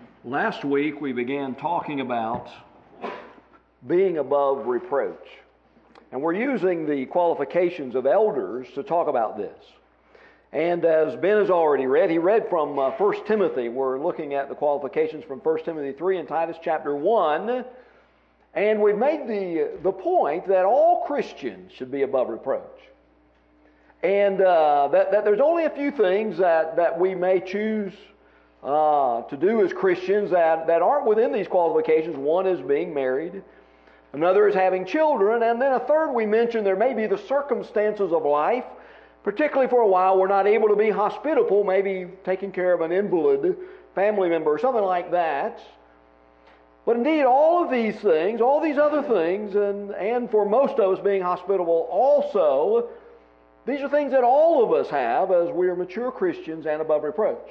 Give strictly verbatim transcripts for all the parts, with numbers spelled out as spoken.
Last week we began talking about being above reproach. And we're using the qualifications of elders to talk about this. And as Ben has already read, he read from uh, First Timothy. We're looking at the qualifications from First Timothy three and Titus chapter one. And we've made the, the point that all Christians should be above reproach. And uh, that, that there's only a few things that, that we may choose Uh, to do as Christians that, that aren't within these qualifications. One is being married. Another is having children. And then a third we mentioned there may be the circumstances of life, particularly for a while we're not able to be hospitable, maybe taking care of an invalid family member or something like that. But indeed all of these things, all these other things, and, and for most of us being hospitable also, these are things that all of us have as we are mature Christians and above reproach.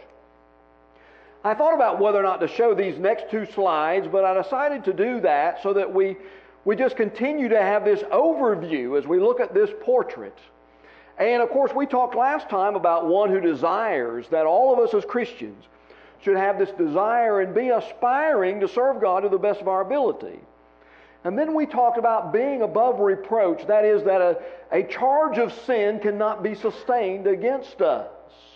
I thought about whether or not to show these next two slides, but I decided to do that so that we, we just continue to have this overview as we look at this portrait. And of course, we talked last time about one who desires that all of us as Christians should have this desire and be aspiring to serve God to the best of our ability. And then we talked about being above reproach. That is, that a, a charge of sin cannot be sustained against us.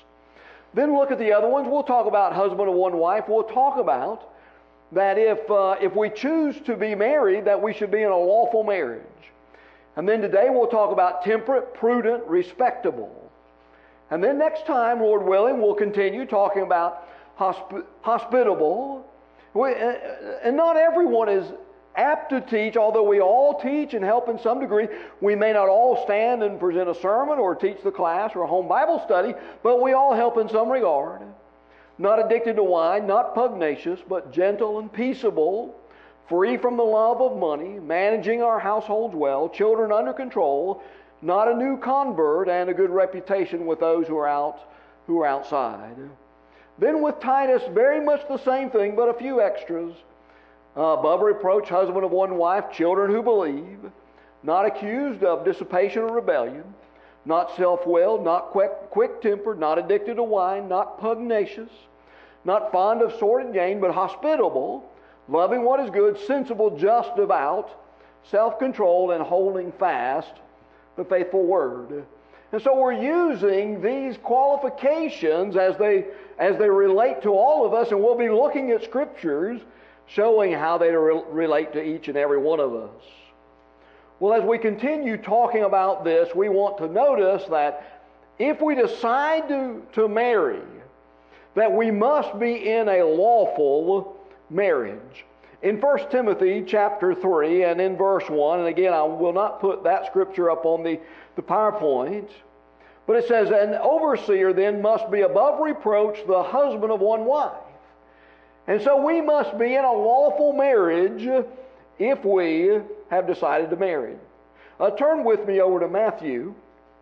Then look at the other ones. We'll talk about husband and one wife. We'll talk about that if uh, if we choose to be married, that we should be in a lawful marriage. And then today we'll talk about temperate, prudent, respectable. And then next time, Lord willing, we'll continue talking about hosp- hospitable. We, uh, and not everyone is apt to teach, although we all teach and help in some degree. We may not all stand and present a sermon or teach the class or a home Bible study, but we all help in some regard. Not addicted to wine, not pugnacious, but gentle and peaceable, free from the love of money, managing our households well, children under control, not a new convert, and a good reputation with those who are out, who are outside. Then with Titus, very much the same thing, but a few extras. Uh, above reproach, husband of one wife, children who believe, not accused of dissipation or rebellion, not self-willed, not quick, quick-tempered, not addicted to wine, not pugnacious, not fond of sordid gain, but hospitable, loving what is good, sensible, just, devout, self-controlled, and holding fast the faithful word. And so we're using these qualifications as they, as they relate to all of us, and we'll be looking at scriptures showing how they re- relate to each and every one of us. Well, as we continue talking about this, we want to notice that if we decide to, to marry, that we must be in a lawful marriage. In First Timothy chapter three and in verse one, and again I will not put that scripture up on the, the PowerPoint, but it says, "An overseer then must be above reproach, the husband of one wife." And so we must be in a lawful marriage if we have decided to marry. Uh, turn with me over to Matthew,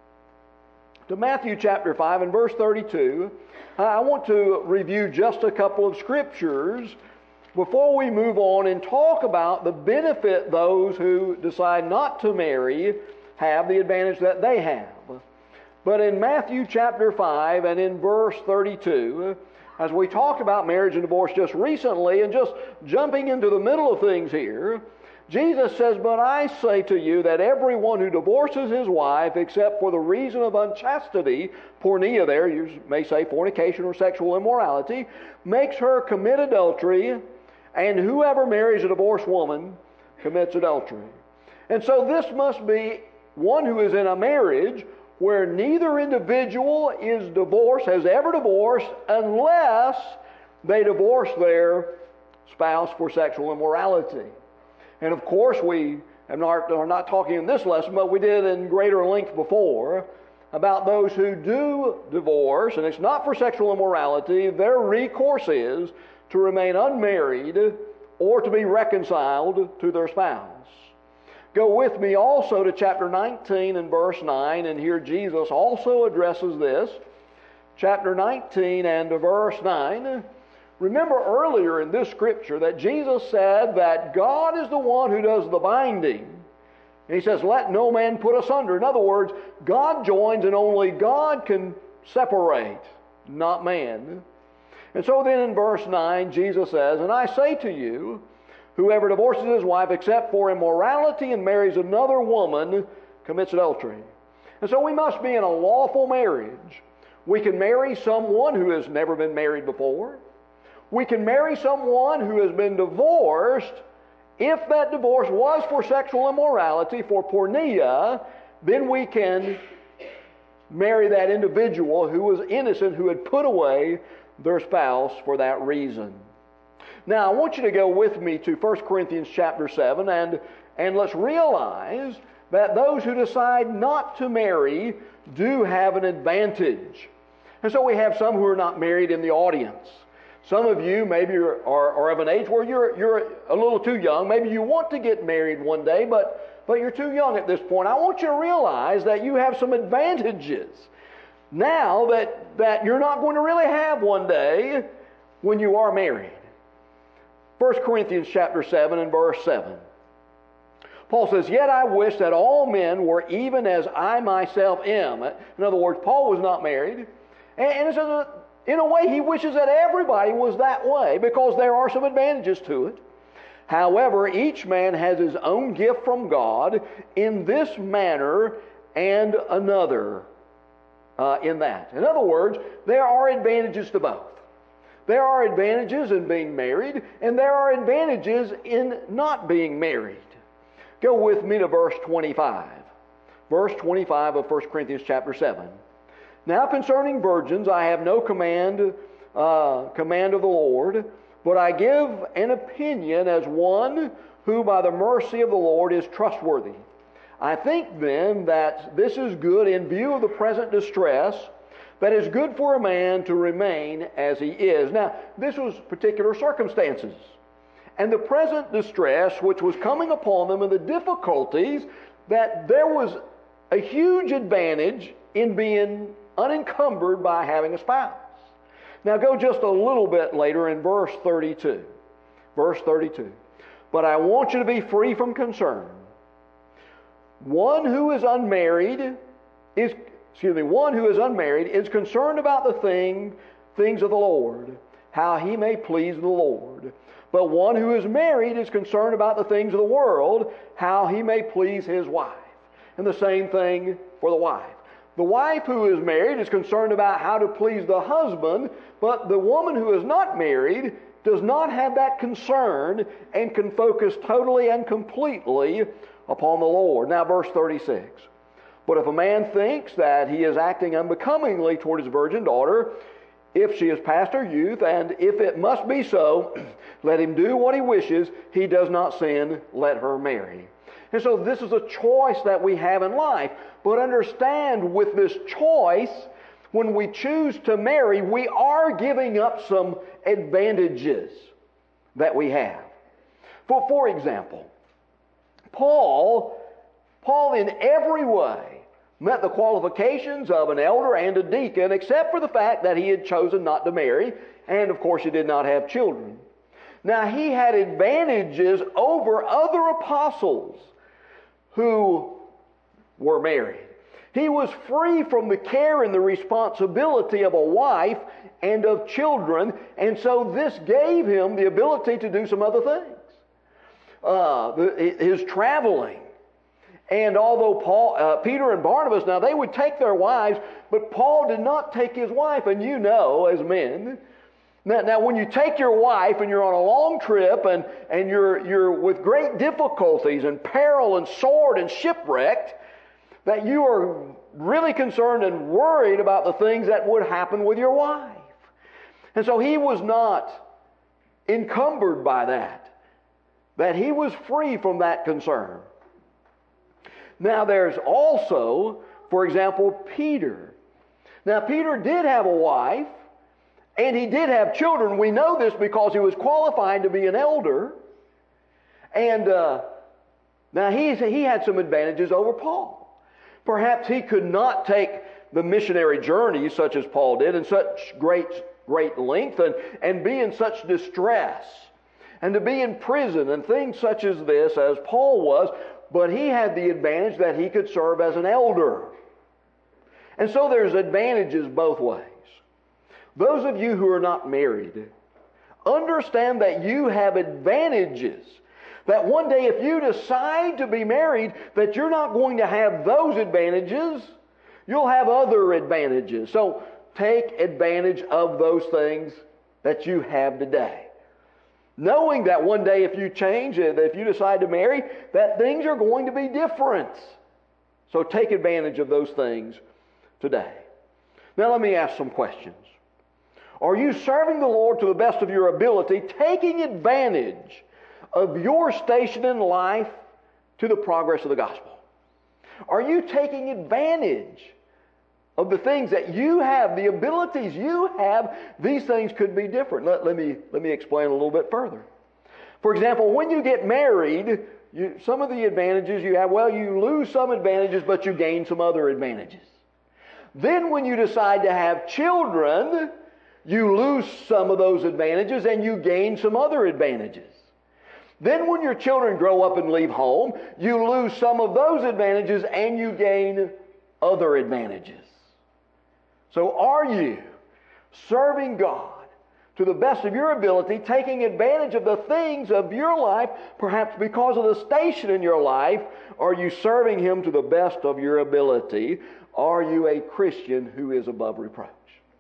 to Matthew chapter five and verse thirty-two. Uh, I want to review just a couple of scriptures before we move on and talk about the benefit those who decide not to marry have, the advantage that they have. But in Matthew chapter five and in verse thirty-two, as we talked about marriage and divorce just recently, and just jumping into the middle of things here, Jesus says, "But I say to you that everyone who divorces his wife, except for the reason of unchastity," porneia there, you may say fornication or sexual immorality, "makes her commit adultery, and whoever marries a divorced woman commits adultery." And so this must be one who is in a marriage where neither individual is divorced, has ever divorced, unless they divorce their spouse for sexual immorality. And of course, we are not, are not talking in this lesson, but we did in greater length before about those who do divorce, and it's not for sexual immorality. Their recourse is to remain unmarried or to be reconciled to their spouse. Go with me also to chapter nineteen and verse nine, and here Jesus also addresses this. Chapter nineteen and verse nine. Remember earlier in this scripture that Jesus said that God is the one who does the binding. And he says, "Let no man put asunder." In other words, God joins and only God can separate, not man. And so then in verse nine, Jesus says, "And I say to you, whoever divorces his wife except for immorality and marries another woman commits adultery." And so we must be in a lawful marriage. We can marry someone who has never been married before. We can marry someone who has been divorced. If that divorce was for sexual immorality, for porneia, then we can marry that individual who was innocent, who had put away their spouse for that reason. Now, I want you to go with me to First Corinthians chapter seven, and, and let's realize that those who decide not to marry do have an advantage. And so we have some who are not married in the audience. Some of you maybe are, are, are of an age where you're, you're a little too young. Maybe you want to get married one day, but, but you're too young at this point. I want you to realize that you have some advantages now that, that you're not going to really have one day when you are married. First Corinthians chapter seven and verse seven. Paul says, "Yet I wish that all men were even as I myself am." In other words, Paul was not married. And so in a way, he wishes that everybody was that way because there are some advantages to it. "However, each man has his own gift from God in this manner and another uh, in that." In other words, there are advantages to both. There are advantages in being married, and there are advantages in not being married. Go with me to verse twenty-five. Verse twenty-five of First Corinthians chapter seven. "Now concerning virgins, I have no command, uh, command of the Lord, but I give an opinion as one who by the mercy of the Lord is trustworthy. I think then that this is good in view of the present distress, that is good for a man to remain as he is." Now, this was particular circumstances. And the present distress which was coming upon them and the difficulties, that there was a huge advantage in being unencumbered by having a spouse. Now go just a little bit later in verse thirty-two. Verse thirty-two. "But I want you to be free from concern. One who is unmarried is, excuse me, one who is unmarried is concerned about the thing, things of the Lord, how he may please the Lord. But one who is married is concerned about the things of the world, how he may please his wife." And the same thing for the wife. The wife who is married is concerned about how to please the husband, but the woman who is not married does not have that concern and can focus totally and completely upon the Lord. Now verse thirty-six. "But if a man thinks that he is acting unbecomingly toward his virgin daughter, if she is past her youth, and if it must be so, let him do what he wishes. He does not sin, let her marry." And so this is a choice that we have in life. But understand, with this choice, when we choose to marry, we are giving up some advantages that we have. For, for example, Paul, Paul in every way met the qualifications of an elder and a deacon, except for the fact that he had chosen not to marry, and of course he did not have children. Now he had advantages over other apostles who were married. He was free from the care and the responsibility of a wife and of children, and so this gave him the ability to do some other things. Uh, his traveling. And although Paul, uh, Peter and Barnabas, now they would take their wives, but Paul did not take his wife. And you know, as men, now, now when you take your wife and you're on a long trip and, and you're, you're with great difficulties and peril and sword and shipwrecked, that you are really concerned and worried about the things that would happen with your wife. And so he was not encumbered by that, that he was free from that concern. Now there's also, for example, Peter. Now Peter did have a wife, and he did have children. We know this because he was qualified to be an elder. And uh, now he, he had some advantages over Paul. Perhaps he could not take the missionary journey such as Paul did in such great, great length and, and be in such distress and to be in prison and things such as this as Paul was. But he had the advantage that he could serve as an elder. And so there's advantages both ways. Those of you who are not married, understand that you have advantages. That one day if you decide to be married, that you're not going to have those advantages. You'll have other advantages. So take advantage of those things that you have today. Knowing that one day if you change, that if you decide to marry, that things are going to be different. So take advantage of those things today. Now let me ask some questions. Are you serving the Lord to the best of your ability, taking advantage of your station in life to the progress of the gospel? Are you taking advantage of the things that you have, the abilities you have? These things could be different. Let, let, me, let me explain a little bit further. For example, when you get married, you, some of the advantages you have, well, you lose some advantages, but you gain some other advantages. Then when you decide to have children, you lose some of those advantages and you gain some other advantages. Then when your children grow up and leave home, you lose some of those advantages and you gain other advantages. So are you serving God to the best of your ability, taking advantage of the things of your life, perhaps because of the station in your life? Are you serving Him to the best of your ability? Are you a Christian who is above reproach?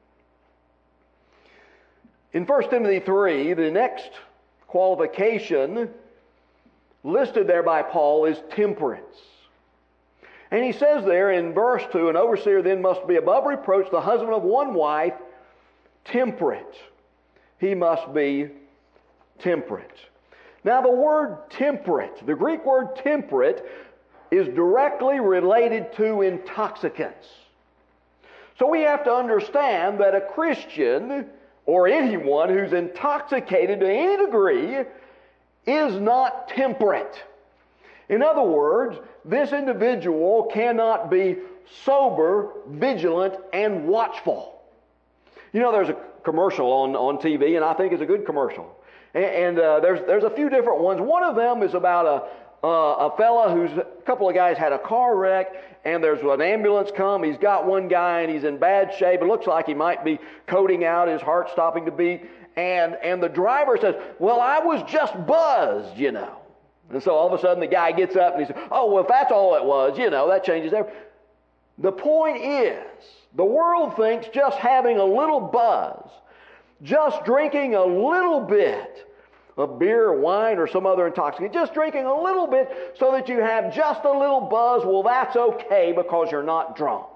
In First Timothy three, the next qualification listed there by Paul is temperance. And he says there in verse two, an overseer then must be above reproach, the husband of one wife, temperate. He must be temperate. Now the word temperate, the Greek word temperate, is directly related to intoxicants. So we have to understand that a Christian, or anyone who's intoxicated to any degree, is not temperate. In other words, this individual cannot be sober, vigilant, and watchful. You know, there's a commercial on, on T V, and I think it's a good commercial. And, and uh, there's, there's a few different ones. One of them is about a, uh, a fella who's, a couple of guys had a car wreck, and there's an ambulance come. He's got one guy, and he's in bad shape. It looks like he might be coding out, his heart's stopping to beat. And, and the driver says, well, I was just buzzed, you know. And so all of a sudden the guy gets up and he says, oh, well, if that's all it was, you know, that changes everything. The point is, the world thinks just having a little buzz, just drinking a little bit of beer or wine or some other intoxicant, just drinking a little bit so that you have just a little buzz, well, that's okay because you're not drunk.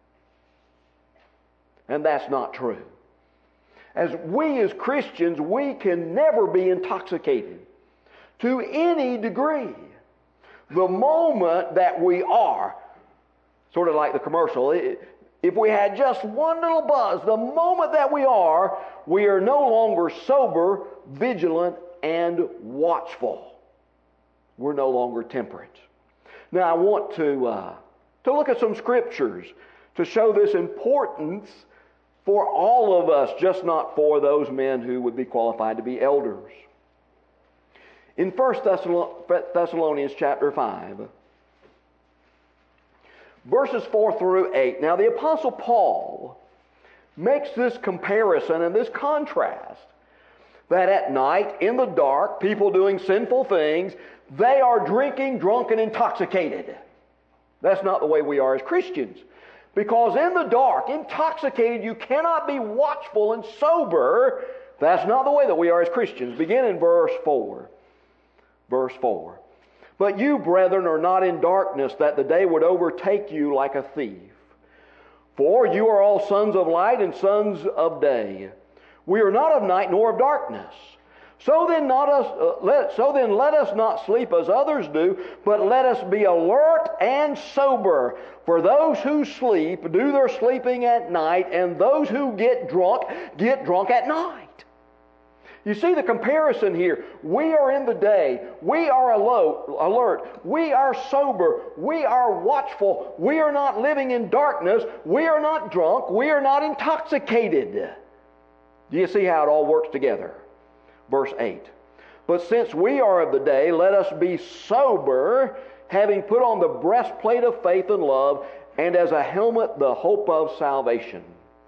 And that's not true. As we as Christians, we can never be intoxicated to any degree. The moment that we are, sort of like the commercial, if we had just one little buzz, the moment that we are, we are no longer sober, vigilant, and watchful. We're no longer temperate. Now I want to, uh, to look at some scriptures to show this importance for all of us, just not for those men who would be qualified to be elders. In First Thessalonians chapter five, verses four through eight. Now the Apostle Paul makes this comparison and this contrast that at night, in the dark, people doing sinful things, they are drinking, drunk, and intoxicated. That's not the way we are as Christians. Because in the dark, intoxicated, you cannot be watchful and sober. That's not the way that we are as Christians. Begin in verse four. Verse four. But you, brethren, are not in darkness, that the day would overtake you like a thief. For you are all sons of light and sons of day. We are not of night nor of darkness. So then, not us, uh, let, so then let us not sleep as others do, but let us be alert and sober. For those who sleep do their sleeping at night, and those who get drunk get drunk at night. You see the comparison here. We are in the day. We are alert. We are sober. We are watchful. We are not living in darkness. We are not drunk. We are not intoxicated. Do you see how it all works together? Verse eight. But since we are of the day, let us be sober, having put on the breastplate of faith and love, and as a helmet the hope of salvation.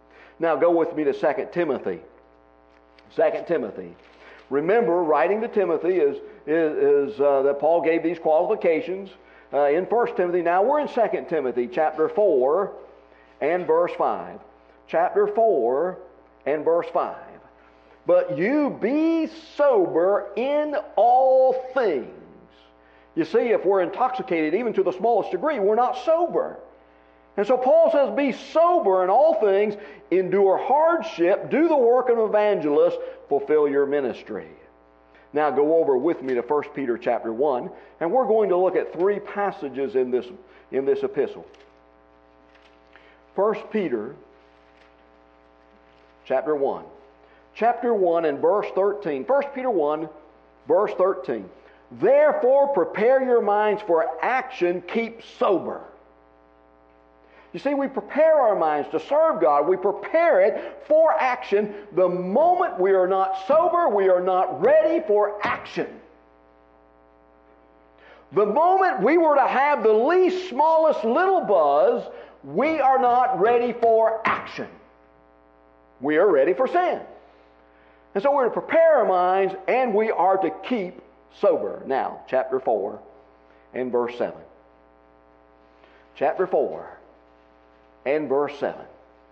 Now go with me to Second Timothy. Second Timothy. Remember, writing to Timothy is, is, is uh, that Paul gave these qualifications uh, in First Timothy. Now we're in Second Timothy chapter four and verse five. Chapter four and verse five. But you be sober in all things. You see, if we're intoxicated even to the smallest degree, we're not sober. And so Paul says, be sober in all things, endure hardship, do the work of an evangelist, fulfill your ministry. Now go over with me to First Peter chapter one, and we're going to look at three passages in this, in this epistle. First Peter chapter one. Chapter one and verse thirteen. First Peter one, verse thirteen. Therefore prepare your minds for action, keep sober. You see, we prepare our minds to serve God. We prepare it for action. The moment we are not sober, we are not ready for action. The moment we were to have the least smallest little buzz, we are not ready for action. We are ready for sin. And so we're to prepare our minds, and we are to keep sober. Now, chapter four and verse seven. Chapter four and verse seven.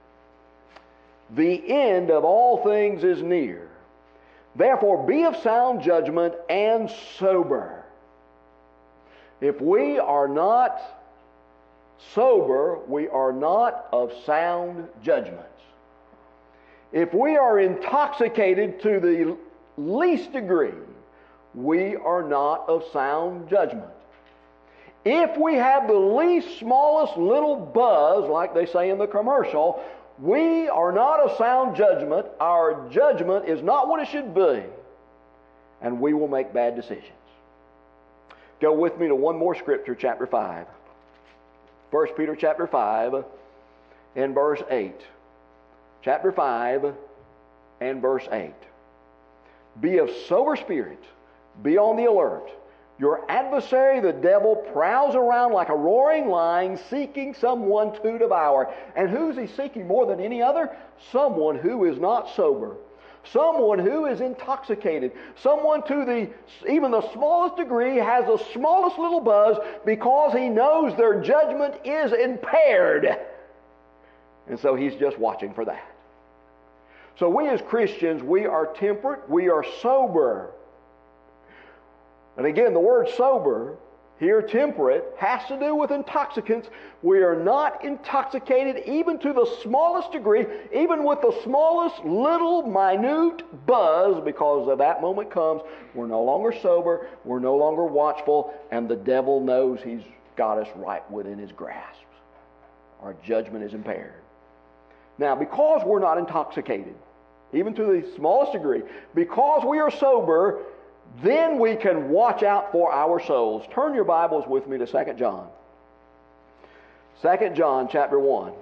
The end of all things is near. Therefore be of sound judgment and sober. If we are not sober, we are not of sound judgment. If we are intoxicated to the least degree, we are not of sound judgment. If we have the least smallest little buzz, like they say in the commercial, we are not of sound judgment. Our judgment is not what it should be, and we will make bad decisions. Go with me to one more scripture, chapter five. First Peter chapter five and verse eight. Chapter five and verse eight. Be of sober spirit. Be on the alert. Your adversary, the devil, prowls around like a roaring lion, seeking someone to devour. And who's he seeking more than any other? Someone who is not sober. Someone who is intoxicated. Someone to the even the smallest degree has the smallest little buzz because he knows their judgment is impaired. And so he's just watching for that. So we as Christians, we are temperate, we are sober. And again, the word sober, here temperate, has to do with intoxicants. We are not intoxicated even to the smallest degree, even with the smallest little minute buzz, because of that moment comes, we're no longer sober, we're no longer watchful, and the devil knows he's got us right within his grasp. Our judgment is impaired. Now, because we're not intoxicated, even to the smallest degree, because we are sober, then we can watch out for our souls. Turn your Bibles with me to Second John. Second John chapter one.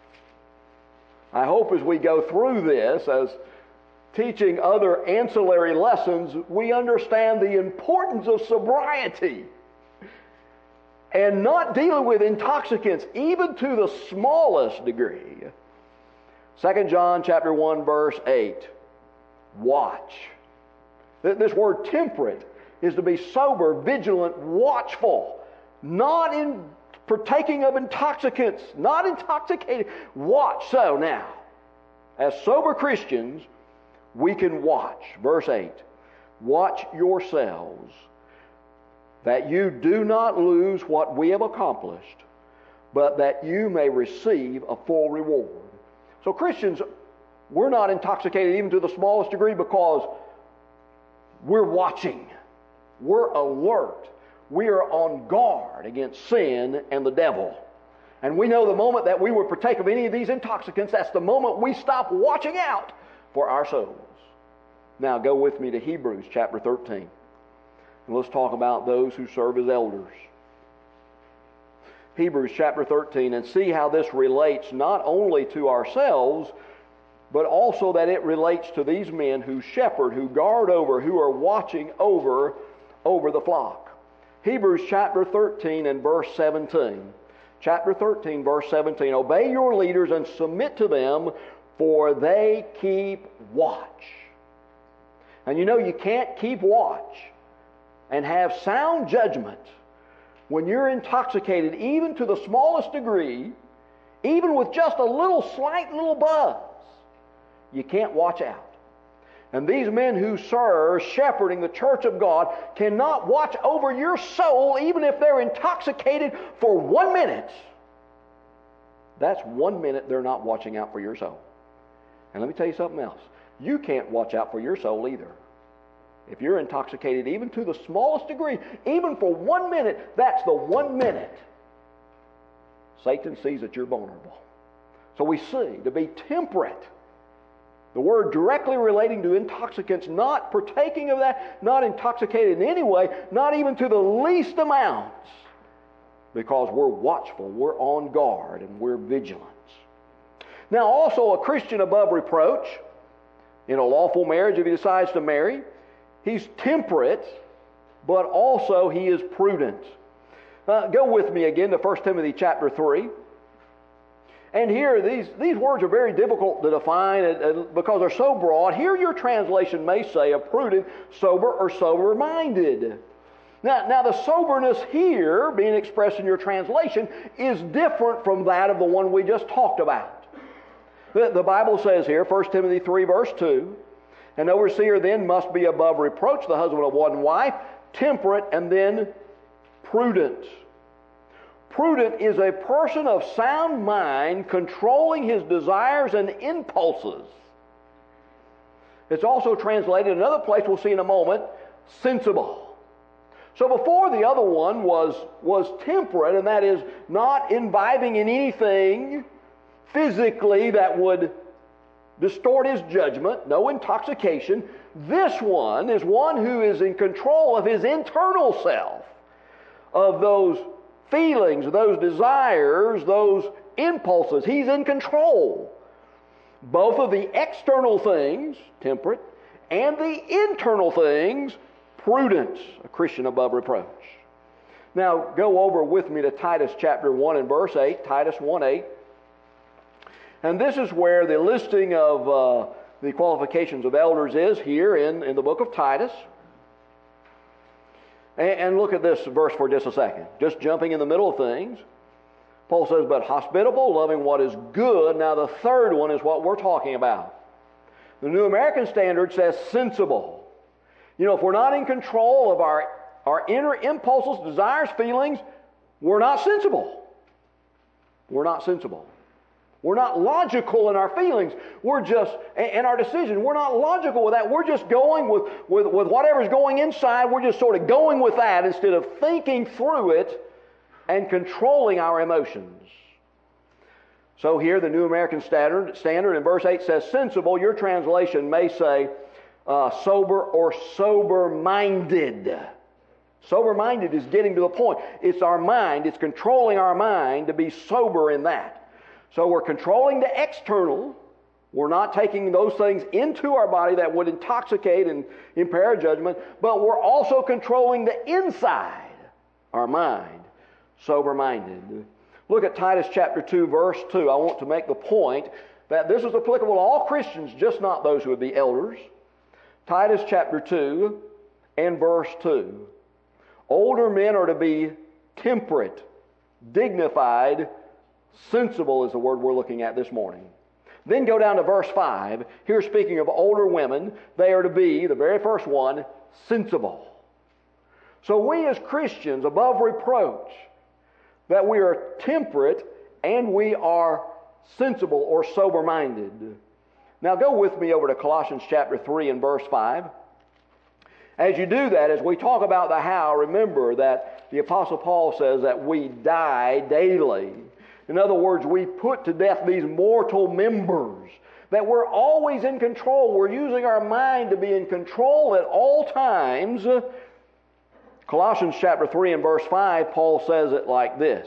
I hope as we go through this, as teaching other ancillary lessons, we understand the importance of sobriety and not dealing with intoxicants, even to the smallest degree. Second John chapter one, verse eight. Watch. This word temperate is to be sober, vigilant, watchful, not in partaking of intoxicants, not intoxicated. Watch. So now, as sober Christians, we can watch. Verse eight. Watch yourselves, that you do not lose what we have accomplished, but that you may receive a full reward. So Christians, we're not intoxicated even to the smallest degree because we're watching. We're alert. We are on guard against sin and the devil. And we know the moment that we would partake of any of these intoxicants, that's the moment we stop watching out for our souls. Now go with me to Hebrews chapter thirteen. And let's talk about those who serve as elders. Hebrews chapter thirteen, and see how this relates not only to ourselves, but also that it relates to these men who shepherd, who guard over, who are watching over, over the flock. Hebrews chapter thirteen and verse seventeen. Chapter thirteen, verse seventeen. Obey your leaders and submit to them, for they keep watch. And you know you can't keep watch and have sound judgment when you're intoxicated even to the smallest degree, even with just a little slight little buzz. You can't watch out. And these men who serve shepherding the church of God cannot watch over your soul even if they're intoxicated for one minute. That's one minute they're not watching out for your soul. And let me tell you something else. You can't watch out for your soul either. If you're intoxicated even to the smallest degree, even for one minute, that's the one minute Satan sees that you're vulnerable. So we see, to be temperate, the word directly relating to intoxicants, not partaking of that, not intoxicated in any way, not even to the least amounts, because we're watchful, we're on guard, and we're vigilant. Now, also a Christian above reproach, in a lawful marriage if he decides to marry, he's temperate, but also he is prudent. Uh, go with me again to First Timothy chapter three. And here, these, these words are very difficult to define uh, because they're so broad. Here your translation may say a prudent, sober, or sober-minded. Now, now the soberness here, being expressed in your translation, is different from that of the one we just talked about. The, the Bible says here, First Timothy three, verse two, an overseer then must be above reproach, the husband of one wife, temperate, and then prudent. Prudent is a person of sound mind, controlling his desires and impulses. It's also translated in another place we'll see in a moment, sensible. So before the other one was, was temperate, and that is not imbibing in anything physically that would distort his judgment, no intoxication. This one is one who is in control of his internal self, of those feelings, those desires, those impulses. He's in control. Both of the external things, temperate, and the internal things, prudent, a Christian above reproach. Now, go over with me to Titus chapter one and verse eight, Titus one eight. And this is where the listing of uh, the qualifications of elders is here in, in the book of Titus. And, and look at this verse for just a second. Just jumping in the middle of things. Paul says, but hospitable, loving what is good. Now the third one is what we're talking about. The New American Standard says sensible. You know, if we're not in control of our, our inner impulses, desires, feelings, we're not sensible. We're not sensible. We're not logical in our feelings. We're just, in our decision, we're not logical with that. We're just going with, with, with whatever's going inside. We're just sort of going with that instead of thinking through it and controlling our emotions. So here, the New American Standard, standard in verse eight says, sensible. Your translation may say uh, sober or sober-minded. Sober-minded is getting to the point. It's our mind. It's controlling our mind to be sober in that. So we're controlling the external. We're not taking those things into our body that would intoxicate and impair our judgment, but we're also controlling the inside, our mind, sober-minded. Look at Titus chapter two, verse two. I want to make the point that this is applicable to all Christians, just not those who would be elders. Titus chapter two and verse two. Older men are to be temperate, dignified, sensible is the word we're looking at this morning. Then go down to verse five. Here, speaking of older women, they are to be, the very first one, sensible. So we as Christians, above reproach, that we are temperate and we are sensible or sober-minded. Now go with me over to Colossians chapter three and verse five. As you do that, as we talk about the how, remember that the Apostle Paul says that we die daily. In other words, we put to death these mortal members, that we're always in control. We're using our mind to be in control at all times. Colossians chapter three and verse five, Paul says it like this.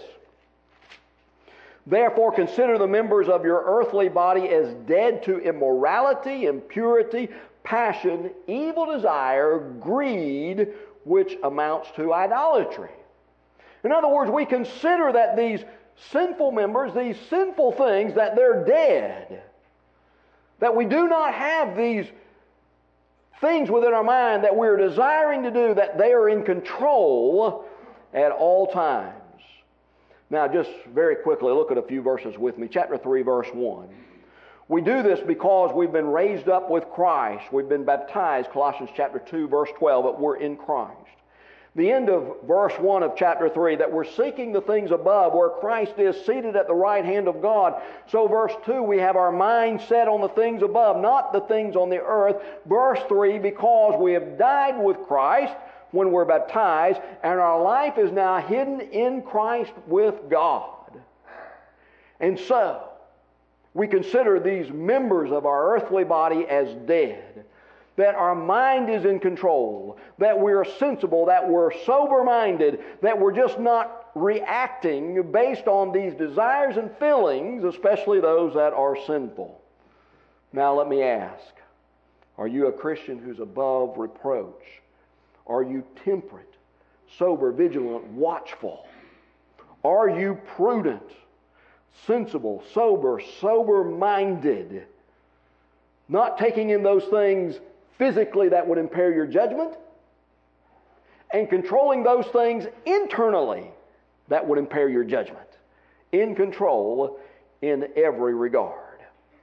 Therefore consider the members of your earthly body as dead to immorality, impurity, passion, evil desire, greed, which amounts to idolatry. In other words, we consider that these sinful members, these sinful things, that they're dead. That we do not have these things within our mind that we're desiring to do, that they are in control at all times. Now, just very quickly, look at a few verses with me. Chapter three, verse one. We do this because we've been raised up with Christ. We've been baptized, Colossians chapter two, verse twelve, that we're in Christ. The end of verse one of chapter three, that we're seeking the things above where Christ is seated at the right hand of God. So verse two, we have our mind set on the things above, not the things on the earth. Verse three, because we have died with Christ when we're baptized, and our life is now hidden in Christ with God. And so, we consider these members of our earthly body as dead, that our mind is in control, that we're sensible, that we're sober-minded, that we're just not reacting based on these desires and feelings, especially those that are sinful. Now let me ask, are you a Christian who's above reproach? Are you temperate, sober, vigilant, watchful? Are you prudent, sensible, sober, sober-minded, not taking in those things physically that would impair your judgment, and controlling those things internally that would impair your judgment? In control in every regard.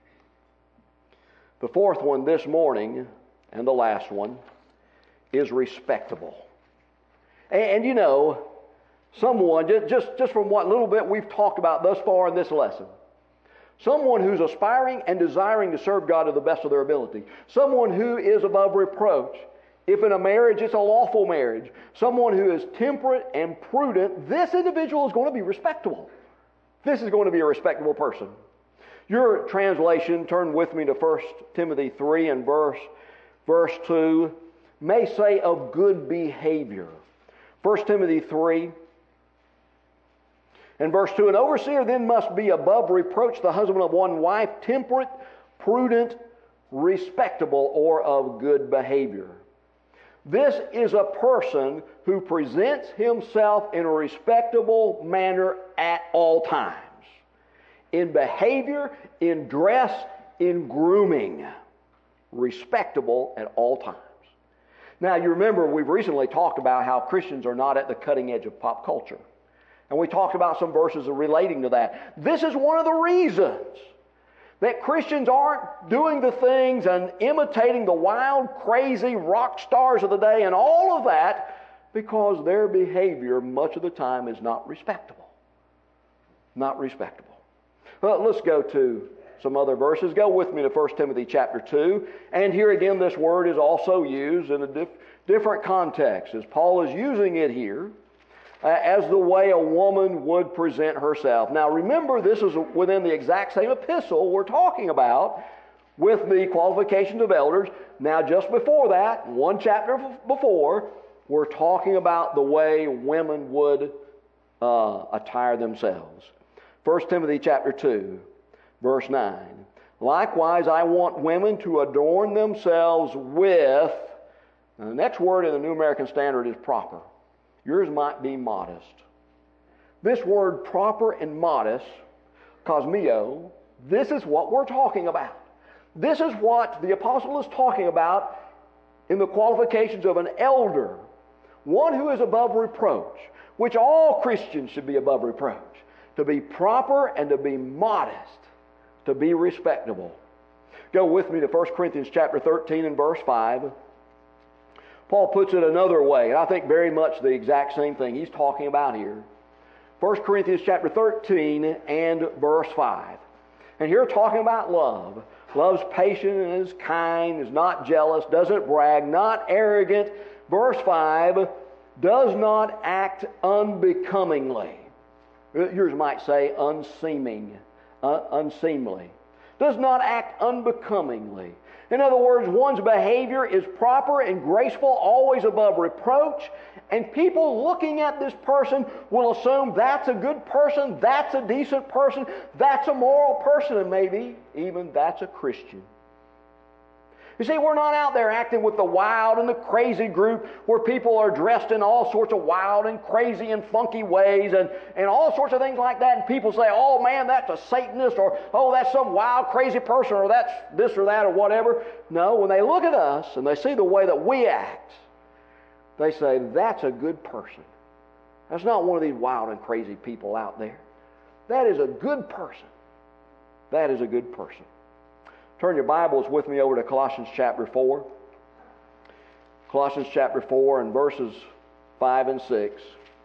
The fourth one this morning, and the last one, is respectable. And, and you know, someone, just, just, just from what little bit we've talked about thus far in this lesson, someone who's aspiring and desiring to serve God to the best of their ability, someone who is above reproach, if in a marriage it's a lawful marriage, someone who is temperate and prudent, this individual is going to be respectable. This is going to be a respectable person. Your translation, turn with me to First Timothy three and verse, verse two, may say of good behavior. First Timothy three and verse two, an overseer then must be above reproach, the husband of one wife, temperate, prudent, respectable, or of good behavior. This is a person who presents himself in a respectable manner at all times. In behavior, in dress, in grooming. Respectable at all times. Now, you remember we've recently talked about how Christians are not at the cutting edge of pop culture. And we talked about some verses relating to that. This is one of the reasons that Christians aren't doing the things and imitating the wild, crazy rock stars of the day and all of that, because their behavior much of the time is not respectable. Not respectable. Well, let's go to some other verses. Go with me to First Timothy chapter two. And here again, this word is also used in a dif- different context, as Paul is using it here uh, as the way a woman would present herself. Now remember, this is within the exact same epistle we're talking about with the qualifications of elders. Now just before that, one chapter before, we're talking about the way women would uh, attire themselves. First Timothy chapter two. Verse nine, likewise I want women to adorn themselves with, now the next word in the New American Standard is proper. Yours might be modest. This word proper and modest, cosmeo, this is what we're talking about. This is what the apostle is talking about in the qualifications of an elder, one who is above reproach, which all Christians should be above reproach, to be proper and to be modest, to be respectable. Go with me to First Corinthians chapter thirteen and verse five. Paul puts it another way, and I think very much the exact same thing he's talking about here. First Corinthians chapter thirteen and verse five. And here talking about love. Love's patient and is kind, is not jealous, doesn't brag, not arrogant. Verse five, does not act unbecomingly. Yours might say unseeming. Uh, unseemly. Does not act unbecomingly. In other words, one's behavior is proper and graceful, always above reproach, and people looking at this person will assume that's a good person, that's a decent person, that's a moral person, and maybe even that's a Christian. You see, we're not out there acting with the wild and the crazy group where people are dressed in all sorts of wild and crazy and funky ways and, and all sorts of things like that. And people say, oh man, that's a Satanist, or oh, that's some wild, crazy person, or that's this or that or whatever. No, when they look at us and they see the way that we act, they say, that's a good person. That's not one of these wild and crazy people out there. That is a good person. That is a good person. Turn your Bibles with me over to Colossians chapter four. Colossians chapter four and verses five and six.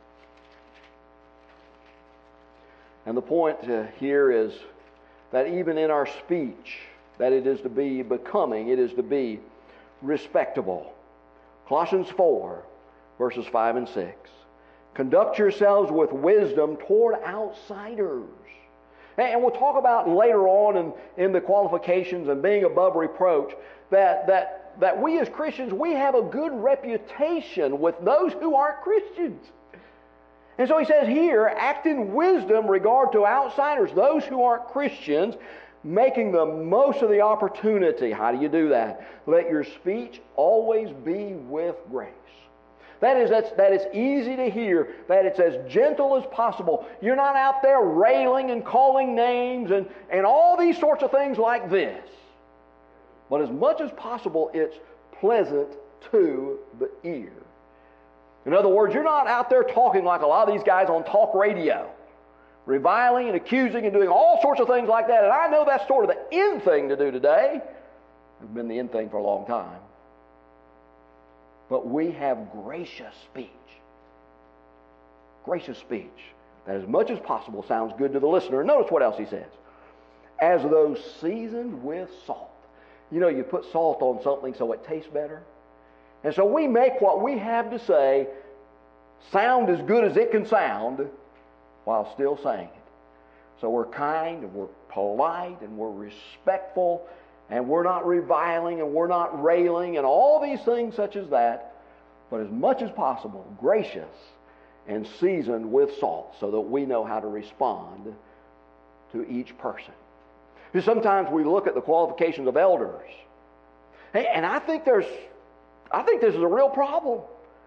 And the point uh, here is that even in our speech, that it is to be becoming, it is to be respectable. Colossians four, verses five and six. Conduct yourselves with wisdom toward outsiders. And we'll talk about later on in, in the qualifications and being above reproach that, that, that we as Christians, we have a good reputation with those who aren't Christians. And so he says here, act in wisdom regard to outsiders, those who aren't Christians, making the most of the opportunity. How do you do that? Let your speech always be with grace. That is, that's, that it's easy to hear, that it's as gentle as possible. You're not out there railing and calling names and, and all these sorts of things like this. But as much as possible, it's pleasant to the ear. In other words, you're not out there talking like a lot of these guys on talk radio, reviling and accusing and doing all sorts of things like that. And I know that's sort of the in thing to do today. It's been the in thing for a long time. But we have gracious speech. Gracious speech that as much as possible sounds good to the listener. And notice what else he says. As though seasoned with salt. You know, you put salt on something so it tastes better. And so we make what we have to say sound as good as it can sound while still saying it. So we're kind and we're polite and we're respectful. And we're not reviling and we're not railing and all these things such as that. But as much as possible, gracious and seasoned with salt so that we know how to respond to each person. Because sometimes we look at the qualifications of elders. And I think there's, I think this is a real problem.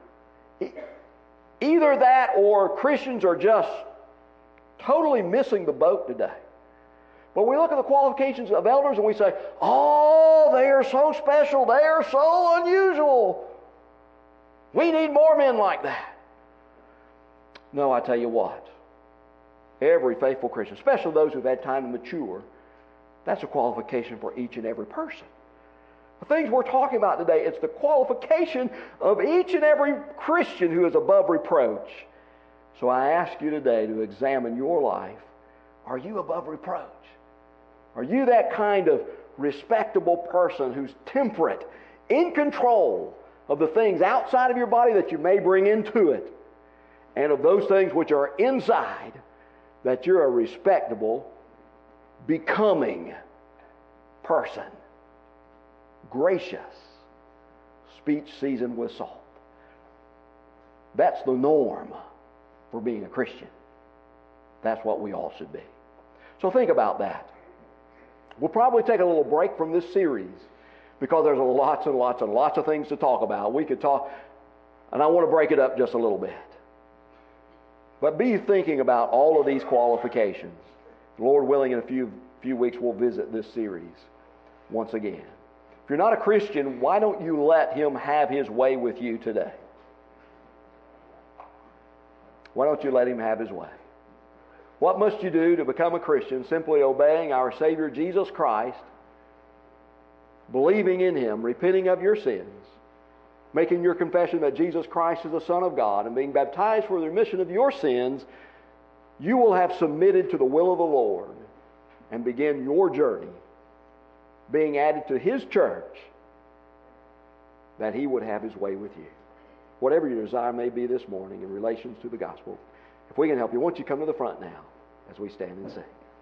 Either that or Christians are just totally missing the boat today. But we look at the qualifications of elders and we say, oh, they are so special. They are so unusual. We need more men like that. No, I tell you what. Every faithful Christian, especially those who've had time to mature, that's a qualification for each and every person. The things we're talking about today, it's the qualification of each and every Christian who is above reproach. So I ask you today to examine your life. Are you above reproach? Are you that kind of respectable person who's temperate, in control of the things outside of your body that you may bring into it, and of those things which are inside, that you're a respectable, becoming person? Gracious, speech seasoned with salt. That's the norm for being a Christian. That's what we all should be. So think about that. We'll probably take a little break from this series because there's lots and lots and lots of things to talk about. We could talk, and I want to break it up just a little bit. But be thinking about all of these qualifications. Lord willing, in a few, few weeks we'll visit this series once again. If you're not a Christian, why don't you let Him have His way with you today? Why don't you let Him have His way? What must you do to become a Christian? Simply obeying our Savior Jesus Christ, believing in Him, repenting of your sins, making your confession that Jesus Christ is the Son of God, and being baptized for the remission of your sins. You will have submitted to the will of the Lord and begin your journey being added to His church, that He would have His way with you. Whatever your desire may be this morning in relation to the gospel, if we can help you, won't you come to the front now as we stand and sing?